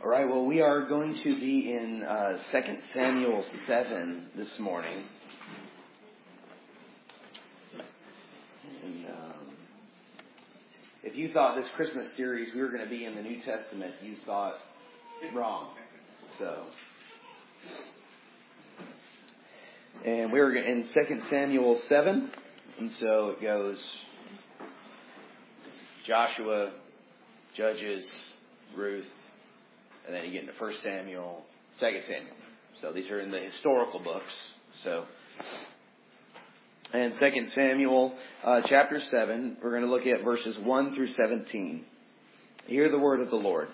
All right, well, we are going to be in 2 Samuel 7 this morning. And if you thought this Christmas series we were going to be in the New Testament, you thought wrong. And we're in 2 Samuel 7, and so it goes Joshua, Judges, Ruth, and then you get into 1 Samuel, 2 Samuel. So these are in the historical books. And 2 Samuel chapter 7, we're going to look at verses 1 through 17. Hear the word of the Lord.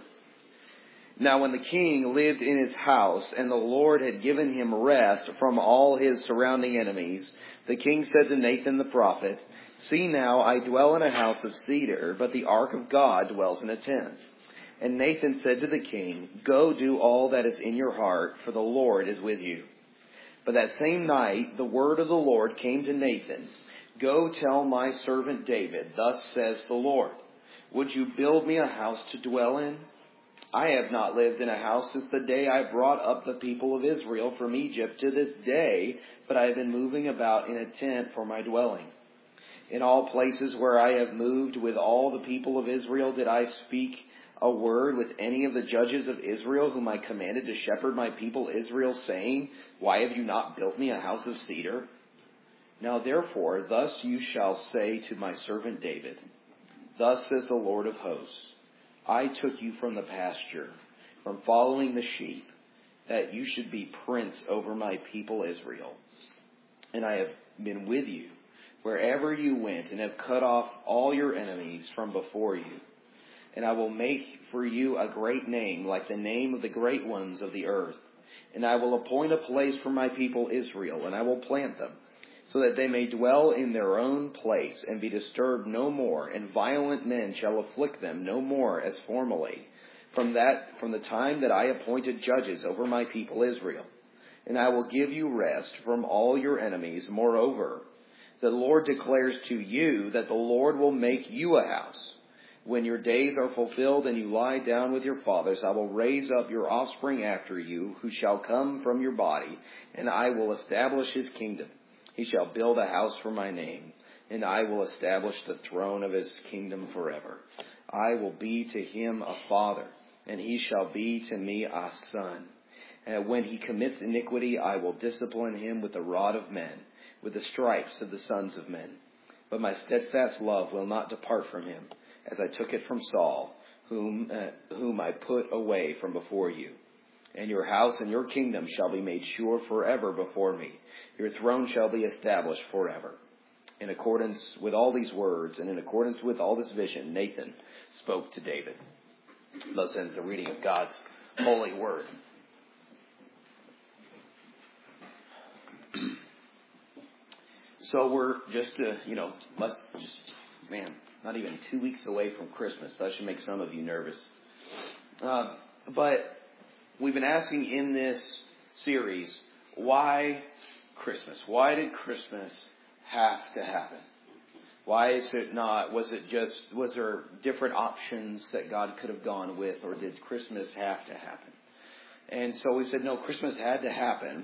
Now when the king lived in his house, and the Lord had given him rest from all his surrounding enemies, the king said to Nathan the prophet, "See now, I dwell in a house of cedar, but the ark of God dwells in a tent." And Nathan said to the king, "Go do all that is in your heart, for the Lord is with you." But that same night the word of the Lord came to Nathan, "Go tell my servant David, thus says the Lord, would you build me a house to dwell in? I have not lived in a house since the day I brought up the people of Israel from Egypt to this day, but I have been moving about in a tent for my dwelling. In all places where I have moved with all the people of Israel did I speak a word with any of the judges of Israel whom I commanded to shepherd my people Israel, saying, why have you not built me a house of cedar? Now therefore, thus you shall say to my servant David, thus says the Lord of hosts, I took you from the pasture, from following the sheep, that you should be prince over my people Israel. And I have been with you wherever you went, and have cut off all your enemies from before you. And I will make for you a great name, like the name of the great ones of the earth. And I will appoint a place for my people Israel, and I will plant them, so that they may dwell in their own place, and be disturbed no more, and violent men shall afflict them no more as formerly, from the time that I appointed judges over my people Israel. And I will give you rest from all your enemies. Moreover, the Lord declares to you that the Lord will make you a house. When your days are fulfilled and you lie down with your fathers, I will raise up your offspring after you, who shall come from your body, and I will establish his kingdom. He shall build a house for my name, and I will establish the throne of his kingdom forever. I will be to him a father, and he shall be to me a son. And when he commits iniquity, I will discipline him with the rod of men, with the stripes of the sons of men. But my steadfast love will not depart from him, as I took it from Saul, whom I put away from before you. And your house and your kingdom shall be made sure forever before me. Your throne shall be established forever. In accordance with all these words, and in accordance with all this vision, Nathan spoke to David. Thus ends the reading of God's holy word. So we're not even 2 weeks away from Christmas. That should make some of you nervous. But we've been asking in this series, why Christmas? Why did Christmas have to happen? Why is it not, was there different options that God could have gone with, or did Christmas have to happen? And so we said, no, Christmas had to happen.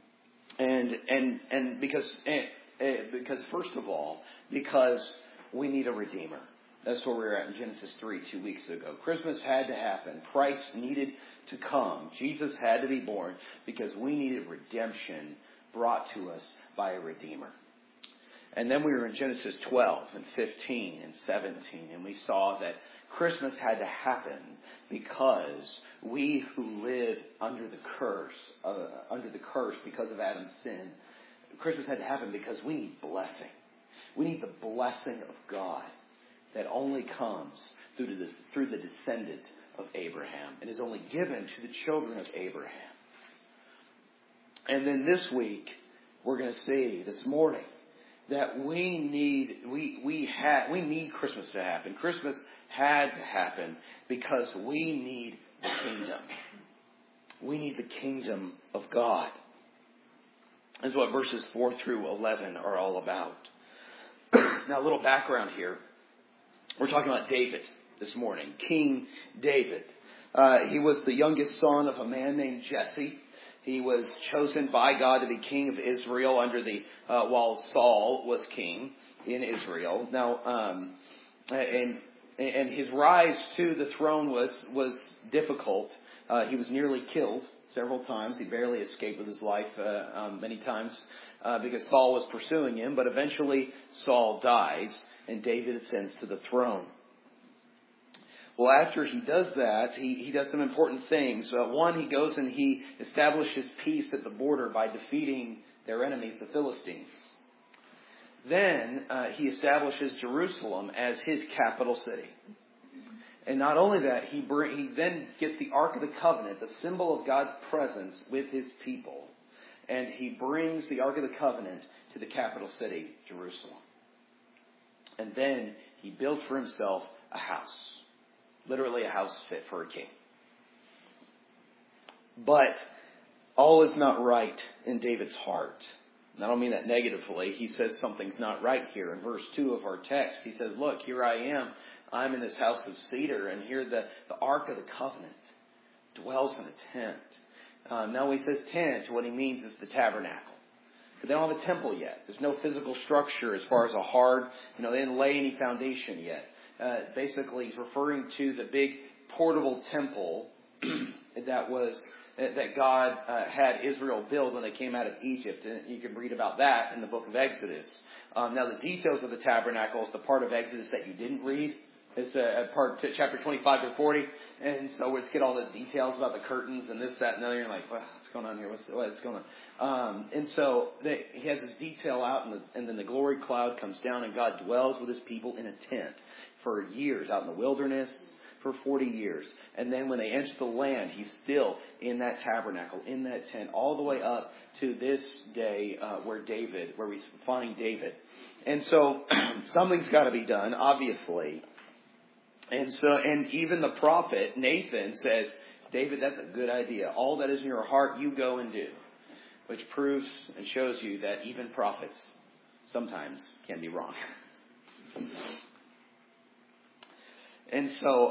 And because first of all, because we need a Redeemer. That's where we were at in Genesis 3 2 weeks ago. Christmas had to happen. Christ needed to come. Jesus had to be born because we needed redemption brought to us by a Redeemer. And then we were in Genesis 12 and 15 and 17, and we saw that Christmas had to happen because we who live under the curse because of Adam's sin, Christmas had to happen because we need blessing. We need the blessing of God that only comes through the descendant of Abraham and is only given to the children of Abraham. And then this week, we're going to see this morning that we need Christmas to happen. Christmas had to happen because we need the kingdom. We need the kingdom of God. That's what verses 4 through 11 are all about. Now, a little background here. We're talking about David this morning, King David. He was the youngest son of a man named Jesse. He was chosen by God to be king of Israel while Saul was king in Israel. Now, and his rise to the throne was difficult. He was nearly killed several times. He barely escaped with his life many times because Saul was pursuing him. But eventually Saul dies and David ascends to the throne. Well, after he does that, he does some important things. One, he goes and he establishes peace at the border by defeating their enemies, the Philistines. Then he establishes Jerusalem as his capital city. And not only that, he then gets the Ark of the Covenant, the symbol of God's presence with his people. And he brings the Ark of the Covenant to the capital city, Jerusalem. And then he builds for himself a house. Literally a house fit for a king. But all is not right in David's heart. And I don't mean that negatively. He says something's not right here. In verse 2 of our text, he says, look, here I am. I'm in this house of cedar, and here the Ark of the Covenant dwells in a tent. Now he says tent, what he means is the tabernacle. But they don't have a temple yet. There's no physical structure as far as a hard, they didn't lay any foundation yet. Basically, he's referring to the big portable temple that God had Israel build when they came out of Egypt. And you can read about that in the book of Exodus. Now, the details of the tabernacle is the part of Exodus that you didn't read. It's chapter 25 to 40. And so let's get all the details about the curtains and this, that, and the other. You're like, what's going on here? What's going on? And so he has this detail out, and then the glory cloud comes down, and God dwells with his people in a tent for years, out in the wilderness for 40 years. And then when they enter the land, he's still in that tabernacle, in that tent, all the way up to this day where we find David. And so something's got to be done, obviously. And even the prophet Nathan says, David, that's a good idea. All that is in your heart, you go and do. Which proves and shows you that even prophets sometimes can be wrong. And so,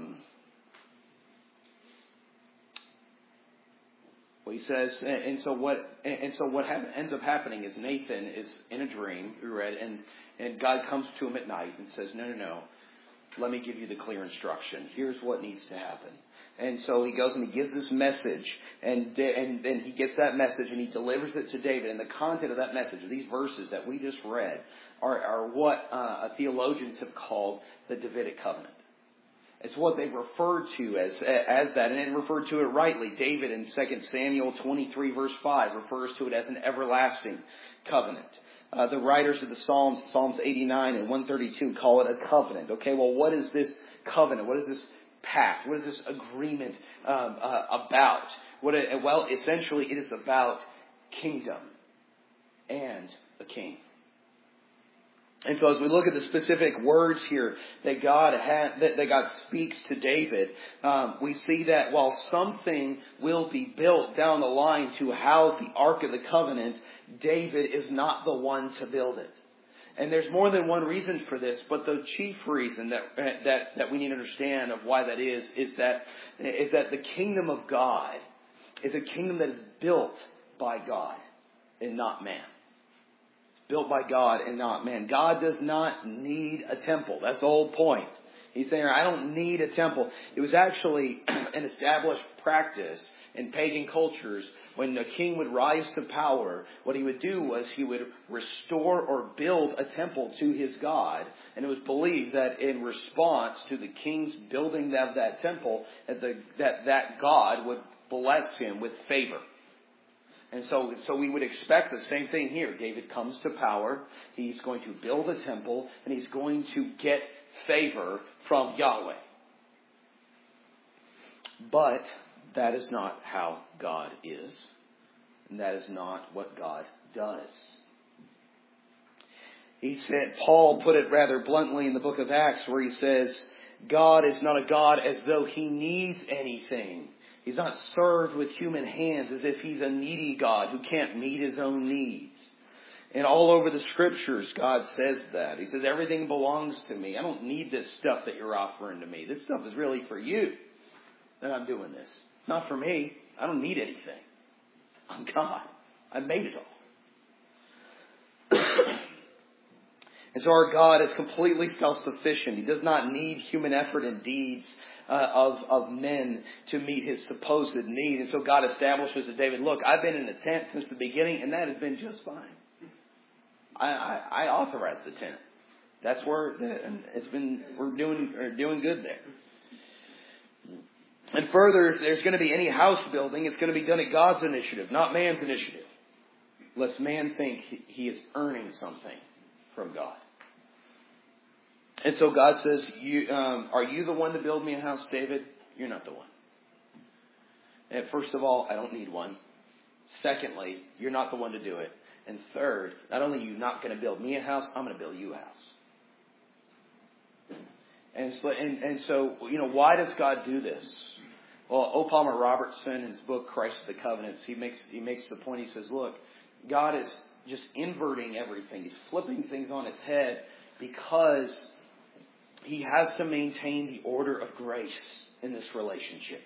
what he says, and so what ends up happening is Nathan is in a dream, we read, and God comes to him at night and says, no, let me give you the clear instruction. Here's what needs to happen. And so he goes and he gives this message, and then he gets that message and he delivers it to David. And the content of that message, these verses that we just read, are what theologians have called the Davidic covenant. It's what they referred to as that, and they referred to it rightly. David in 2 Samuel 23 verse 5 refers to it as an everlasting covenant. The writers of the Psalms, Psalms 89 and 132, call it a covenant. Okay, well, what is this covenant? What is this pact? What is this agreement about? Well, essentially, it is about kingdom and a king. And so as we look at the specific words here that God speaks to David, we see that while something will be built down the line to house the Ark of the Covenant, David is not the one to build it. And there's more than one reason for this, but the chief reason that we need to understand of why that is that the kingdom of God is a kingdom that is built by God and not man. Built by God and not man. God does not need a temple. That's the whole point. He's saying, I don't need a temple. It was actually an established practice in pagan cultures. When a king would rise to power, what he would do was he would restore or build a temple to his God. And it was believed that in response to the king's building of that temple, that God would bless him with favor. And so we would expect the same thing here. David comes to power. He's going to build a temple, and he's going to get favor from Yahweh. But that is not how God is. And that is not what God does. Paul put it rather bluntly in the book of Acts, where he says, God is not a God as though he needs anything. He's not served with human hands as if he's a needy God who can't meet his own needs. And all over the scriptures, God says that. He says, everything belongs to me. I don't need this stuff that you're offering to me. This stuff is really for you. that I'm doing this. It's not for me. I don't need anything. I'm God. I made it all. And so our God is completely self-sufficient. He does not need human effort and deeds of men to meet his supposed need. And so God establishes to David, look, I've been in a tent since the beginning, and that has been just fine. I authorized the tent. That's where we're doing good there. And further, if there's going to be any house building, it's going to be done at God's initiative, not man's initiative. Lest man think he is earning something from God. And so God says, are you the one to build me a house, David? You're not the one. And first of all, I don't need one. Secondly, you're not the one to do it. And third, not only are you not going to build me a house, I'm going to build you a house. And so, why does God do this? Well, O. Palmer Robertson, in his book, Christ of the Covenants, he makes the point, he says, look, God is just inverting everything. He's flipping things on its head because he has to maintain the order of grace in this relationship.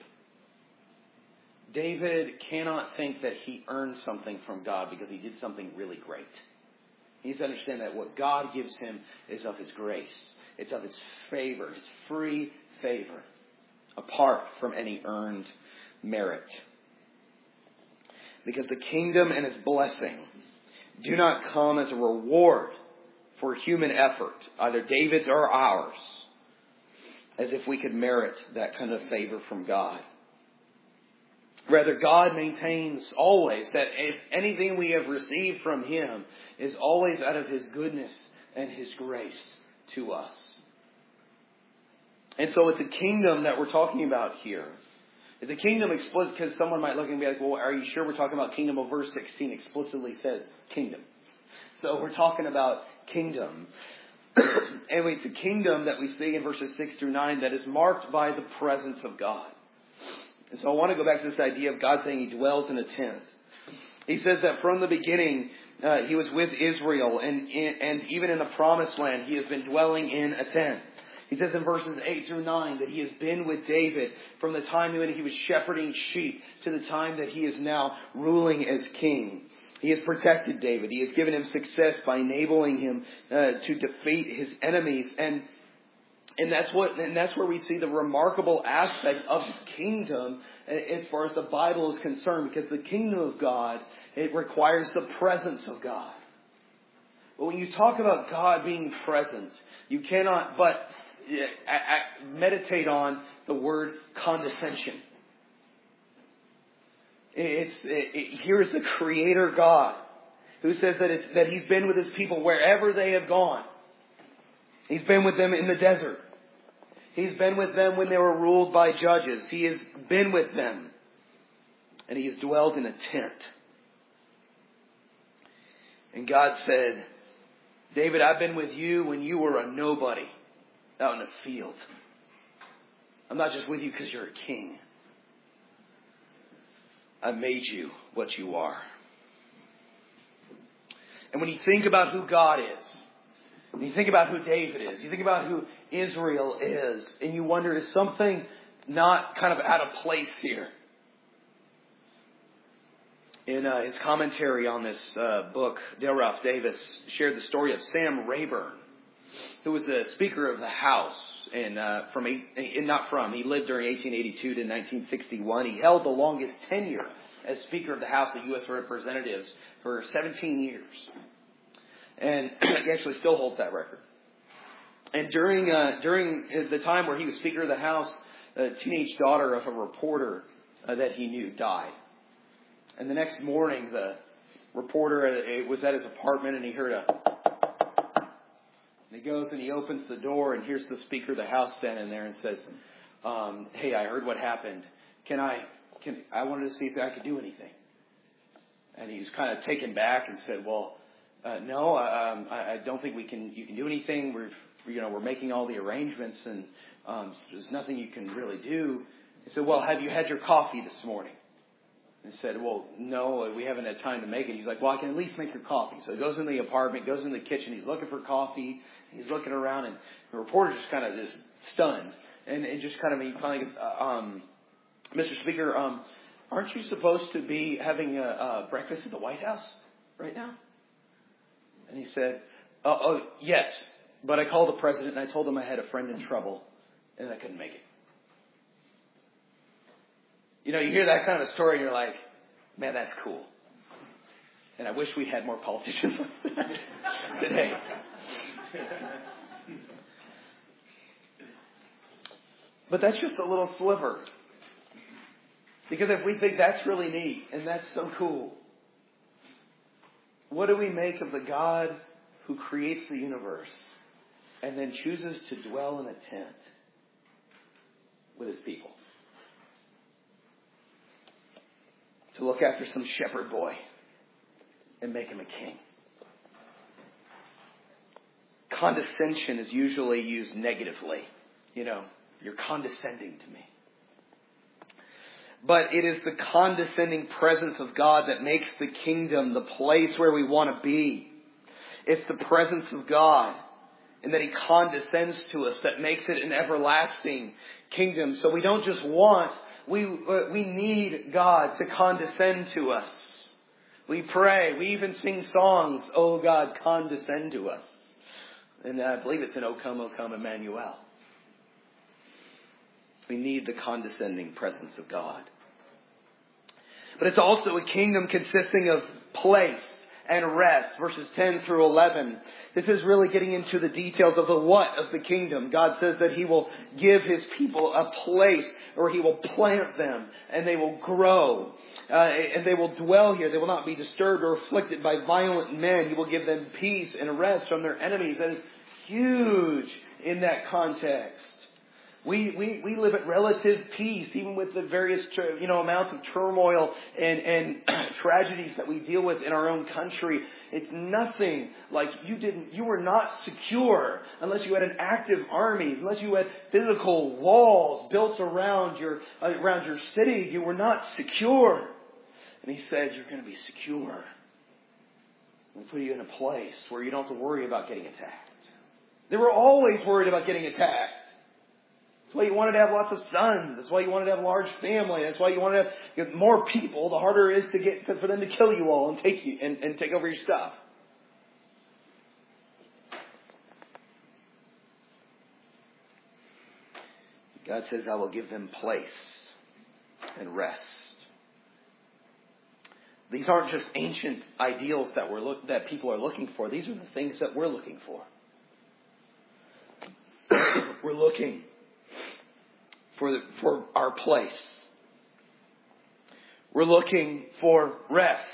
David cannot think that he earned something from God because he did something really great. He needs to understand that what God gives him is of his grace. It's of his favor, his free favor, apart from any earned merit. Because the kingdom and its blessing do not come as a reward for human effort, either David's or ours, as if we could merit that kind of favor from God. Rather, God maintains always that if anything we have received from him is always out of his goodness and his grace to us. And so it's a kingdom that we're talking about here. It's a kingdom explicit, because someone might look and be like, well, are you sure we're talking about kingdom? Well, verse 16 explicitly says kingdom. So we're talking about kingdom. And it's a kingdom that we see in verses 6 through 9 that is marked by the presence of God. And so I want to go back to this idea of God saying he dwells in a tent. He says that from the beginning, he was with Israel, and even in the promised land, he has been dwelling in a tent. He says in verses 8 through 9 that he has been with David from the time when he was shepherding sheep to the time that he is now ruling as king. He has protected David. He has given him success by enabling him to defeat his enemies. And that's where we see the remarkable aspect of the kingdom as far as the Bible is concerned. Because the kingdom of God, it requires the presence of God. But when you talk about God being present, you cannot but meditate on the word condescension. Here is the Creator God who says that he's been with his people wherever they have gone. He's been with them in the desert. He's been with them when they were ruled by judges. He has been with them. And he has dwelled in a tent. And God said, David, I've been with you when you were a nobody out in the field. I'm not just with you because you're a king. I made you what you are. And when you think about who God is, and you think about who David is, you think about who Israel is, and you wonder, is something not kind of out of place here? In his commentary on this book, Dale Ralph Davis shared the story of Sam Rayburn, who was the Speaker of the House, he lived during 1882 to 1961. He held the longest tenure as Speaker of the House of U.S. Representatives for 17 years. And he actually still holds that record. And during the time where he was Speaker of the House, a teenage daughter of a reporter that he knew died. And the next morning, the reporter was at his apartment, and he heard and he goes and he opens the door, and here's the Speaker of the House standing there and says, hey, I heard what happened. I wanted to see if I could do anything. And he was kind of taken back and said, well, no, I don't think you can do anything. We're making all the arrangements, and there's nothing you can really do. He said, well, have you had your coffee this morning? And said, well, no, we haven't had time to make it. He's like, well, I can at least make your coffee. So he goes in the apartment, goes in the kitchen. He's looking for coffee. He's looking around, and the reporter's just kind of just stunned. And just kind of, he finally goes, Mr. Speaker, aren't you supposed to be having a breakfast at the White House right now? And he said, oh, yes. But I called the president and I told him I had a friend in trouble and I couldn't make it. You know, you hear that kind of story and you're like, man, that's cool. And I wish we had more politicians like that today. But that's just a little sliver. Because if we think that's really neat and that's so cool, what do we make of the God who creates the universe and then chooses to dwell in a tent with his people? To look after some shepherd boy and make him a king. Condescension is usually used negatively. You know, you're condescending to me. But it is the condescending presence of God that makes the kingdom the place where we want to be. It's the presence of God and that He condescends to us that makes it an everlasting kingdom. So we don't just want, we need God to condescend to us. We pray. We even sing songs, "Oh God, condescend to us." And I believe it's in O Come, Emmanuel. We need the condescending presence of God. But it's also a kingdom consisting of place and rest. Verses 10 through 11. This is really getting into the details of the what of the kingdom. God says that He will give His people a place where He will plant them and they will grow. And they will dwell here. They will not be disturbed or afflicted by violent men. He will give them peace and rest from their enemies. That is huge in that context. We live at relative peace, even with the various, amounts of turmoil and tragedies that we deal with in our own country. It's nothing like you were not secure unless you had an active army, unless you had physical walls built around your city. You were not secure. And He said, you're going to be secure. We'll put you in a place where you don't have to worry about getting attacked. They were always worried about getting attacked. That's why you wanted to have lots of sons. That's why you wanted to have a large family. That's why you wanted to have more people. The harder it is for them to kill you all and take you and take over your stuff. God says, I will give them place and rest. These aren't just ancient ideals that people are looking for. These are the things that we're looking for. We're looking for our place. We're looking for rest.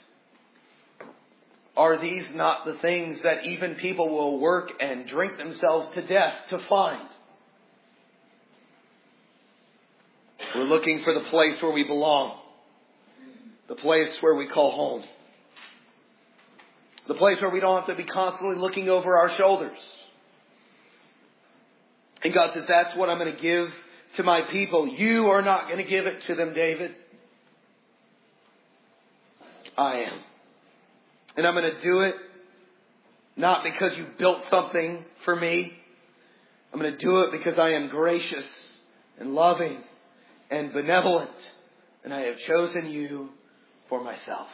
Are these not the things that even people will work and drink themselves to death to find? We're looking for the place where we belong. The place where we call home. The place where we don't have to be constantly looking over our shoulders. And God says, that's what I'm going to give to my people. You are not going to give it to them, David. I am. And I'm going to do it not because you built something for me. I'm going to do it because I am gracious and loving and benevolent. And I have chosen you for myself.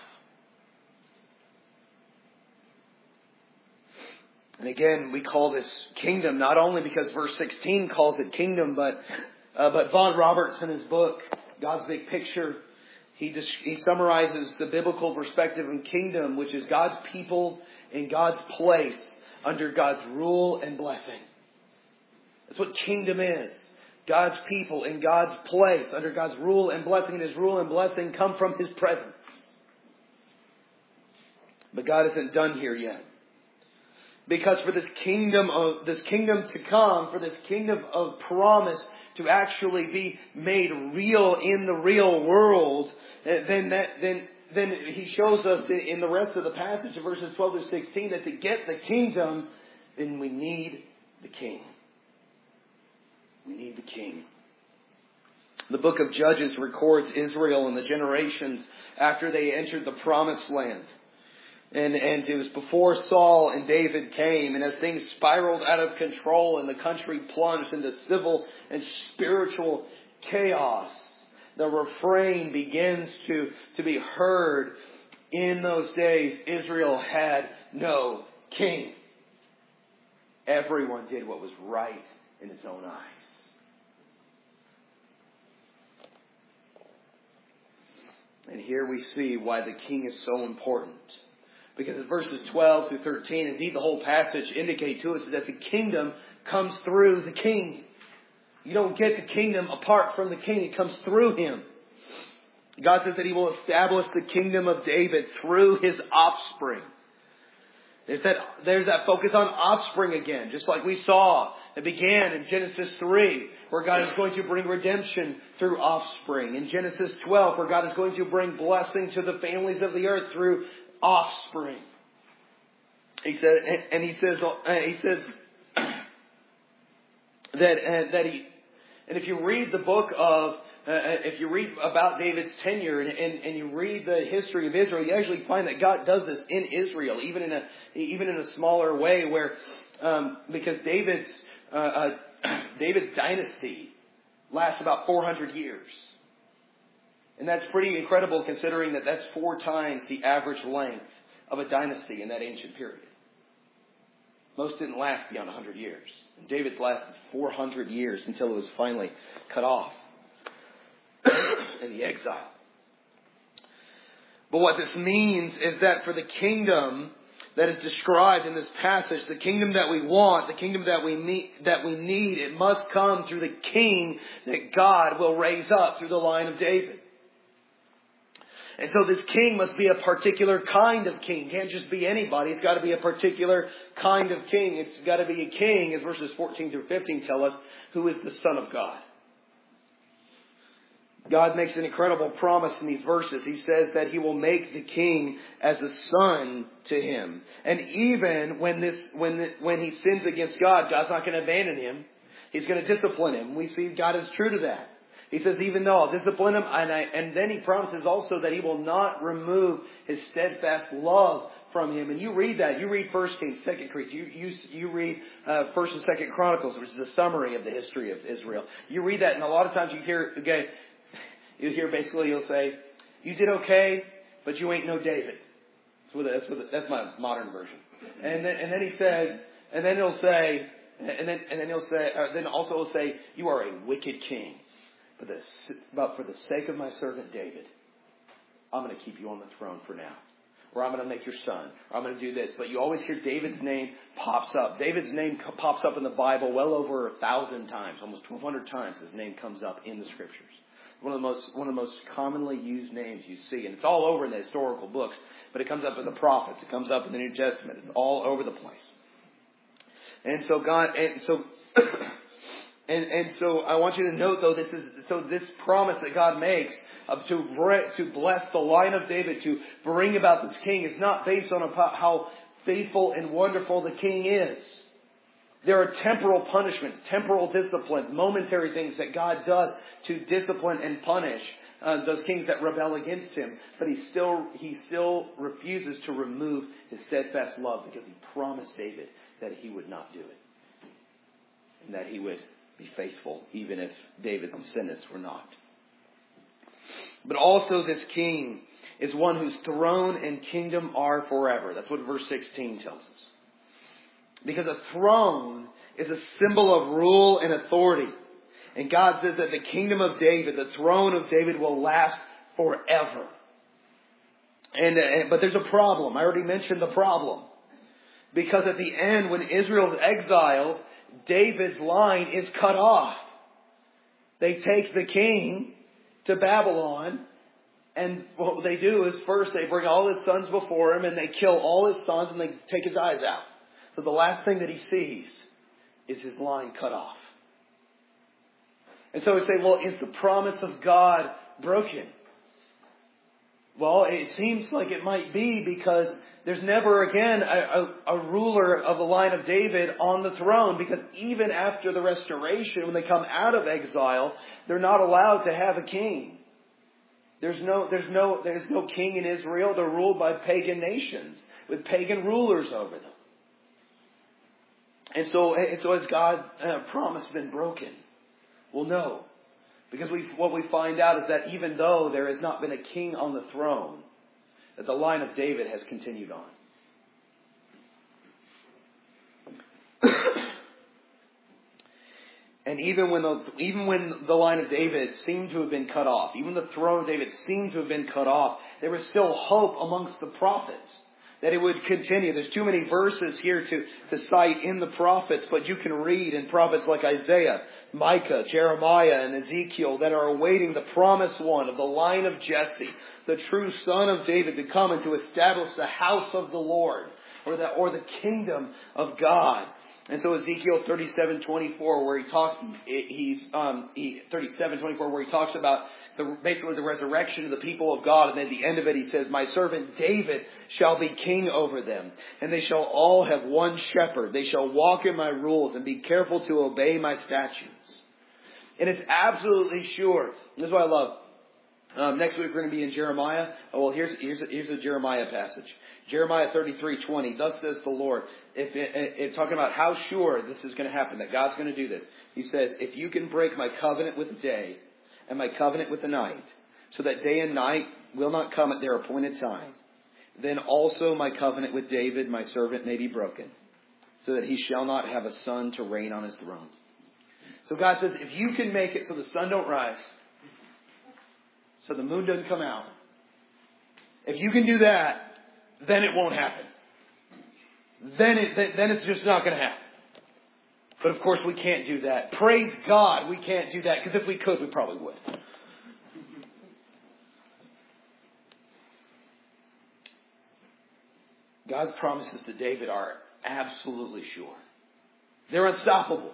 And again, we call this kingdom not only because verse 16 calls it kingdom, but Vaughn Roberts in his book, God's Big Picture, he summarizes the biblical perspective of kingdom, which is God's people in God's place under God's rule and blessing. That's what kingdom is. God's people in God's place under God's rule and blessing. And His rule and blessing come from His presence. But God isn't done here yet. Because for this kingdom to come, for this kingdom of promise to actually be made real in the real world, then He shows us in the rest of the passage of verses 12 to 16 that to get the kingdom, then we need the King. We need the King. The book of Judges records Israel and the generations after they entered the promised land. And it was before Saul and David came, and as things spiraled out of control and the country plunged into civil and spiritual chaos, the refrain begins to be heard. In those days, Israel had no king. Everyone did what was right in his own eyes. And here we see why the king is so important. Because in verses 12 through 13, indeed the whole passage indicate to us that the kingdom comes through the king. You don't get the kingdom apart from the king. It comes through him. God says that He will establish the kingdom of David through his offspring. There's that focus on offspring again, just like we saw. It began in Genesis 3, where God is going to bring redemption through offspring. In Genesis 12, where God is going to bring blessing to the families of the earth through offspring. He says and if you read the book of, if you read about David's tenure and you read the history of Israel, you actually find that God does this in Israel, even in a smaller way, where because David's dynasty lasts about 400 years, and that's pretty incredible considering that that's 4 times the average length of a dynasty in that ancient period. Most didn't last beyond 100 years. And David's lasted 400 years until it was finally cut off in the exile. But what this means is that for the kingdom that is described in this passage, the kingdom that we want, the kingdom that we need, it must come through the king that God will raise up through the line of David. And so this king must be a particular kind of king. It can't just be anybody. It's got to be a particular kind of king. It's got to be a king, as verses 14 through 15 tell us, who is the Son of God. God makes an incredible promise in these verses. He says that He will make the king as a son to him. And even when he sins against God, God's not going to abandon him. He's going to discipline him. We see God is true to that. He says, even though I'll discipline him, and then He promises also that He will not remove His steadfast love from him. And you read that. You read 1 Kings, 2 Kings. You read 1 and 2 Chronicles, which is a summary of the history of Israel. You read that, and a lot of times you hear basically he'll say, you did okay, but you ain't no David. That's my modern version. And then he says, and then he'll say, then also he'll say, you are a wicked king. But for the sake of my servant David, I'm going to keep you on the throne for now. Or I'm going to make your son. Or I'm going to do this. But you always hear David's name pops up. David's name pops up in the Bible well over 1,000 times. Almost 1,200 times His name comes up in the Scriptures. One of the most commonly used names you see. And it's all over in the historical books. But it comes up in the prophets. It comes up in the New Testament. It's all over the place. And so And so I want you to note, though, this promise that God makes to bless the line of David, to bring about this king, is not based on how faithful and wonderful the king is. There are temporal punishments, temporal disciplines, momentary things that God does to discipline and punish those kings that rebel against Him. But He still refuses to remove His steadfast love, because He promised David that He would not do it, and that He would be faithful, even if David's descendants were not. But also this king is one whose throne and kingdom are forever. That's what verse 16 tells us. Because a throne is a symbol of rule and authority. And God says that the kingdom of David, the throne of David, will last forever. But there's a problem. I already mentioned the problem. Because at the end, when Israel is exiled, David's line is cut off. They take the king to Babylon, and what they do is first they bring all his sons before him, and they kill all his sons, and they take his eyes out. So the last thing that he sees is his line cut off. And so we say, well, is the promise of God broken? Well, it seems like it might be, because there's never again a ruler of the line of David on the throne, because even after the restoration, when they come out of exile, they're not allowed to have a king. There's no king in Israel. They're ruled by pagan nations with pagan rulers over them. And so has God's promise been broken? Well, no. Because what we find out is that even though there has not been a king on the throne, that the line of David has continued on. And even when the line of David seemed to have been cut off, even the throne of David seemed to have been cut off, there was still hope amongst the prophets that it would continue. There's too many verses here to cite in the prophets, but you can read in prophets like Isaiah, Micah, Jeremiah, and Ezekiel that are awaiting the promised one of the line of Jesse, the true son of David, to come and to establish the house of the Lord, or the kingdom of God. And so Ezekiel 37:24, where he talks about basically the resurrection of the people of God, and then at the end of it he says, "My servant David shall be king over them, and they shall all have one shepherd. They shall walk in my rules and be careful to obey my statutes." And it's absolutely sure. This is what I love. Next week we're going to be in Jeremiah. Oh, well, here's a Jeremiah passage. Jeremiah 33:20. Thus says the Lord. If talking about how sure this is going to happen, that God's going to do this. He says, "If you can break my covenant with the day and my covenant with the night, so that day and night will not come at their appointed time, then also my covenant with David, my servant, may be broken, so that he shall not have a son to reign on his throne." So God says, if you can make it so the sun don't rise, so the moon doesn't come out, if you can do that, then it won't happen. Then it's just not going to happen. But of course we can't do that. Praise God we can't do that, because if we could, we probably would. God's promises to David are absolutely sure. They're unstoppable.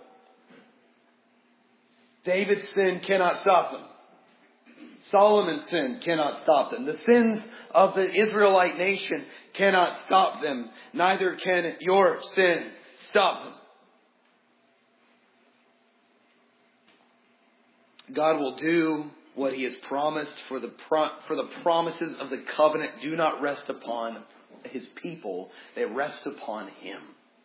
David's sin cannot stop them. Solomon's sin cannot stop them. The sins of the Israelite nation cannot stop them. Neither can your sin stop them. God will do what He has promised, for the promises of the covenant do not rest upon His people. They rest upon Him.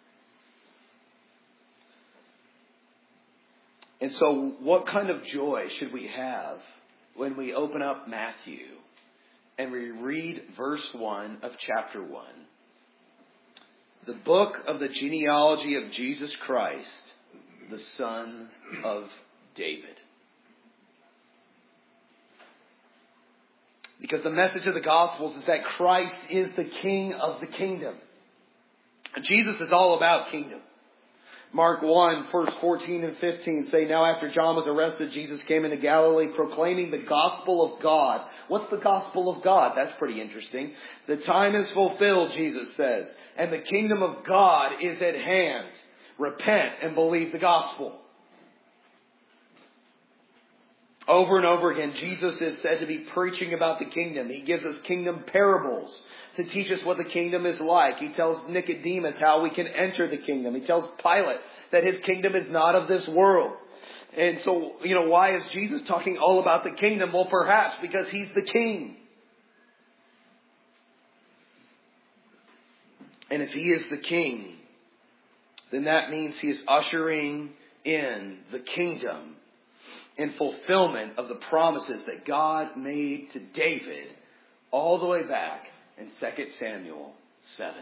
And so what kind of joy should we have when we open up Matthew and we read verse 1 of chapter 1? The book of the genealogy of Jesus Christ, the son of David. Because the message of the Gospels is that Christ is the King of the kingdom. Jesus is all about kingdom. Mark 1, verse 14 and 15 say, "Now after John was arrested, Jesus came into Galilee proclaiming the gospel of God." What's the gospel of God? That's pretty interesting. "The time is fulfilled," Jesus says, "and the kingdom of God is at hand. Repent and believe the gospel." Over and over again, Jesus is said to be preaching about the kingdom. He gives us kingdom parables to teach us what the kingdom is like. He tells Nicodemus how we can enter the kingdom. He tells Pilate that his kingdom is not of this world. And so, why is Jesus talking all about the kingdom? Well, perhaps because He's the King. And if He is the King, then that means He is ushering in the kingdom in fulfillment of the promises that God made to David all the way back in 2 Samuel 7.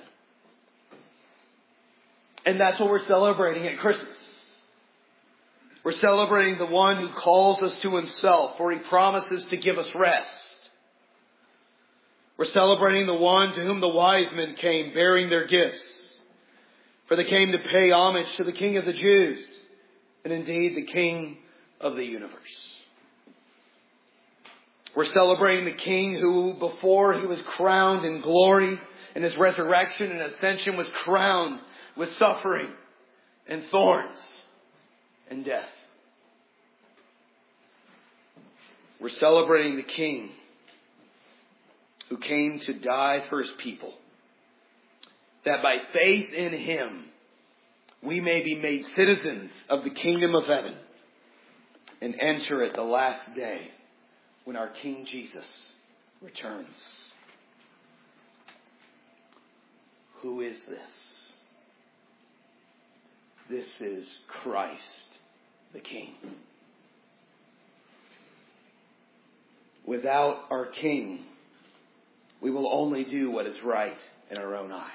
And that's what we're celebrating at Christmas. We're celebrating the one who calls us to Himself, for He promises to give us rest. We're celebrating the one to whom the wise men came bearing their gifts, for they came to pay homage to the King of the Jews, and indeed the King of the universe. We're celebrating the King who, before He was crowned in glory, in His resurrection and ascension, was crowned with suffering and thorns and death. We're celebrating the King who came to die for His people, that by faith in Him we may be made citizens of the kingdom of heaven and enter at the last day when our King Jesus returns. Who is this? This is Christ the King. Without our King, we will only do what is right in our own eyes,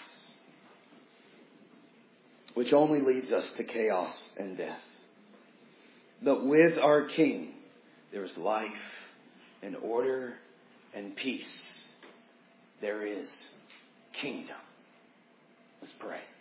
which only leads us to chaos and death. But with our King, there is life and order and peace. There is kingdom. Let's pray.